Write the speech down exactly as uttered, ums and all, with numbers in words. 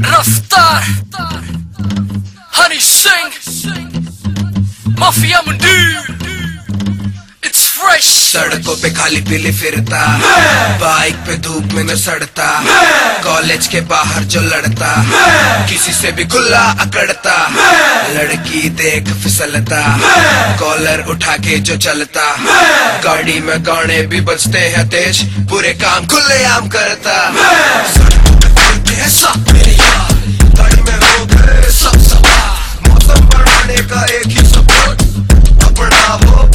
रफ्तार, हनी सिंह, माफिया मंडी, it's fresh. सड़कों पे खाली पीली फिरता, बाइक पे धूप में न सड़ता, कॉलेज के बाहर जो लड़ता, किसी से भी खुला अकड़ता, लड़की देख फिसलता, कॉलर उठा के जो चलता, गाड़ी में गाने भी बजते हैं तेज, पूरे काम खुलेआम करता। सड़कों पे फिरते हैं सब मेरे यार, गाड़ी में हो गए सब सवार, मौसम बढ़ाने का एक ही सपोर्ट, अपना वो